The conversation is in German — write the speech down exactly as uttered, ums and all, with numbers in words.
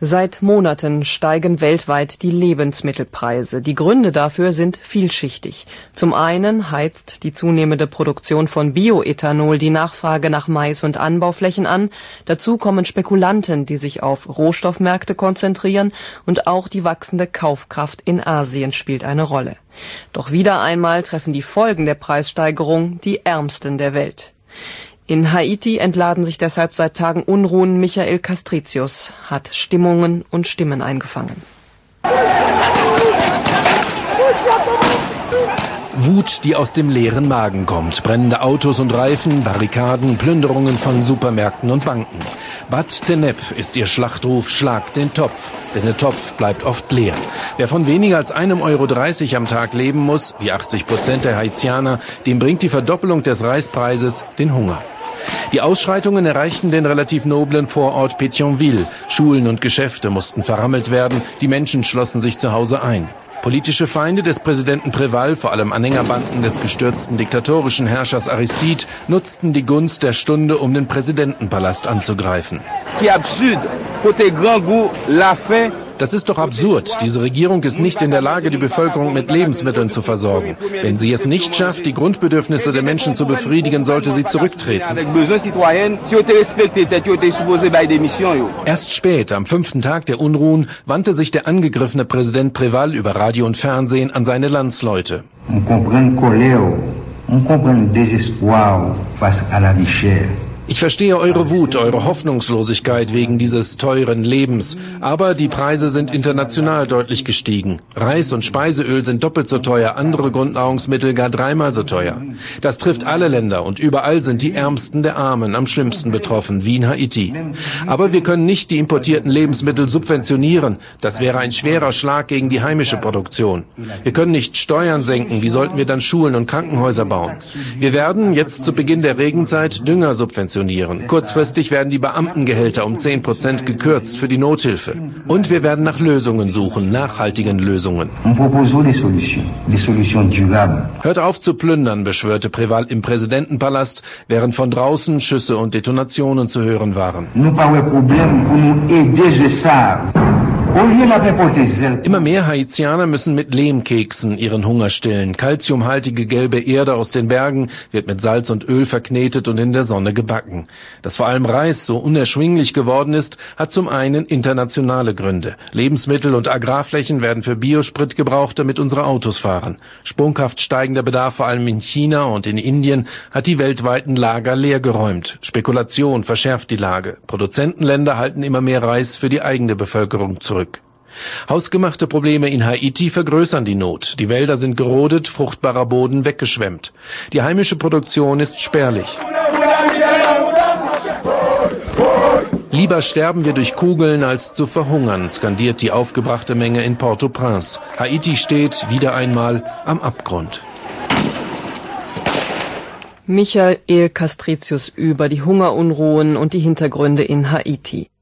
Seit Monaten steigen weltweit die Lebensmittelpreise. Die Gründe dafür sind vielschichtig. Zum einen heizt die zunehmende Produktion von Bioethanol die Nachfrage nach Mais- und Anbauflächen an. Dazu kommen Spekulanten, die sich auf Rohstoffmärkte konzentrieren, und auch die wachsende Kaufkraft in Asien spielt eine Rolle. Doch wieder einmal treffen die Folgen der Preissteigerung die Ärmsten der Welt. In Haiti entladen sich deshalb seit Tagen Unruhen. Michael Castricius hat Stimmungen und Stimmen eingefangen. Wut, die aus dem leeren Magen kommt. Brennende Autos und Reifen, Barrikaden, Plünderungen von Supermärkten und Banken. Bat Teneb ist ihr Schlachtruf: Schlag den Topf. Denn der Topf bleibt oft leer. Wer von weniger als einem Euro dreißig am Tag leben muss, wie achtzig Prozent der Haitianer, dem bringt die Verdoppelung des Reispreises den Hunger. Die Ausschreitungen erreichten den relativ noblen Vorort Pétionville. Schulen und Geschäfte mussten verrammelt werden. Die Menschen schlossen sich zu Hause ein. Politische Feinde des Präsidenten Préval, vor allem Anhängerbanden des gestürzten diktatorischen Herrschers Aristide, nutzten die Gunst der Stunde, um den Präsidentenpalast anzugreifen. Das ist doch absurd. Diese Regierung ist nicht in der Lage, die Bevölkerung mit Lebensmitteln zu versorgen. Wenn sie es nicht schafft, die Grundbedürfnisse der Menschen zu befriedigen, sollte sie zurücktreten. Erst spät, am fünften Tag der Unruhen, wandte sich der angegriffene Präsident Préval über Radio und Fernsehen an seine Landsleute. Ich verstehe eure Wut, eure Hoffnungslosigkeit wegen dieses teuren Lebens. Aber die Preise sind international deutlich gestiegen. Reis und Speiseöl sind doppelt so teuer, andere Grundnahrungsmittel gar dreimal so teuer. Das trifft alle Länder und überall sind die Ärmsten der Armen am schlimmsten betroffen, wie in Haiti. Aber wir können nicht die importierten Lebensmittel subventionieren. Das wäre ein schwerer Schlag gegen die heimische Produktion. Wir können nicht Steuern senken. Wie sollten wir dann Schulen und Krankenhäuser bauen? Wir werden jetzt zu Beginn der Regenzeit Dünger subventionieren. Kurzfristig werden die Beamtengehälter um zehn Prozent gekürzt für die Nothilfe. Und wir werden nach Lösungen suchen, nachhaltigen Lösungen. Hört auf zu plündern, beschwörte Préval im Präsidentenpalast, während von draußen Schüsse und Detonationen zu hören waren. Immer mehr Haitianer müssen mit Lehmkeksen ihren Hunger stillen. Calciumhaltige gelbe Erde aus den Bergen wird mit Salz und Öl verknetet und in der Sonne gebacken. Dass vor allem Reis so unerschwinglich geworden ist, hat zum einen internationale Gründe. Lebensmittel- und Agrarflächen werden für Biosprit gebraucht, damit unsere Autos fahren. Sprunghaft steigender Bedarf vor allem in China und in Indien hat die weltweiten Lager leergeräumt. Spekulation verschärft die Lage. Produzentenländer halten immer mehr Reis für die eigene Bevölkerung zurück. Hausgemachte Probleme in Haiti vergrößern die Not. Die Wälder sind gerodet, fruchtbarer Boden weggeschwemmt. Die heimische Produktion ist spärlich. Lieber sterben wir durch Kugeln, als zu verhungern, skandiert die aufgebrachte Menge in Port-au-Prince. Haiti steht wieder einmal am Abgrund. Michael Castricius über die Hungerunruhen und die Hintergründe in Haiti.